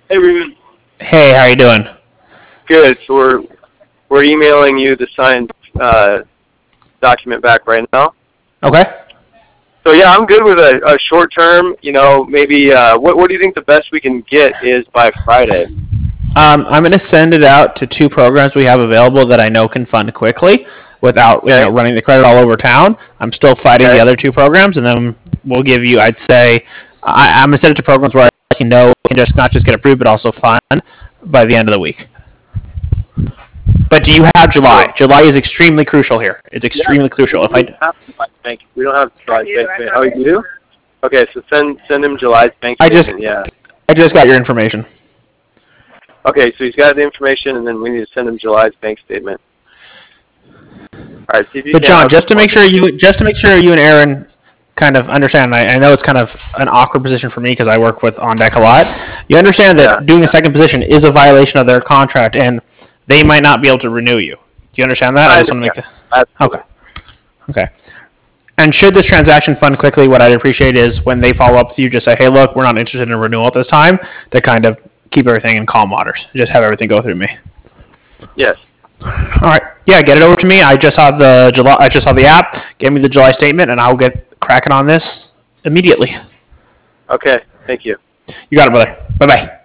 Hey, Ruben. Hey, how you doing? Good. So we're emailing you the signed document back right now. Okay. So yeah, I'm good with a short term. Maybe what do you think the best we can get is by Friday? I'm going to send it out to two programs we have available that I know can fund quickly without Okay. running the credit all over town. I'm still fighting the Okay. other two programs, and then we'll give you. I'd say I'm going to send it to programs where I can just not just get approved but also fund by the end of the week. But do you have July? So July is extremely crucial here. It's yeah, extremely crucial. If I we don't have July's bank statement. Oh, you do? Okay, so send him July's bank I just statement. Yeah. I just got your information. Okay, so he's got the information, and then we need to send him July's bank statement. All right, see if you But can. John, just to make sure you and Aaron kind of understand, I know it's kind of an awkward position for me because I work with On Deck a lot. You understand Yeah. that doing a second position is a violation of their contract, and they might not be able to renew you. Do you understand that? I just want to make that. Okay. Okay. And should this transaction fund quickly, what I'd appreciate is when they follow up with you, just say, hey, look, we're not interested in a renewal at this time, to kind of keep everything in calm waters. Just have everything go through me. Yes. All right. Yeah, get it over to me. I just saw the app. Give me the July statement, and I'll get cracking on this immediately. Okay. Thank you. You got it, brother. Bye bye.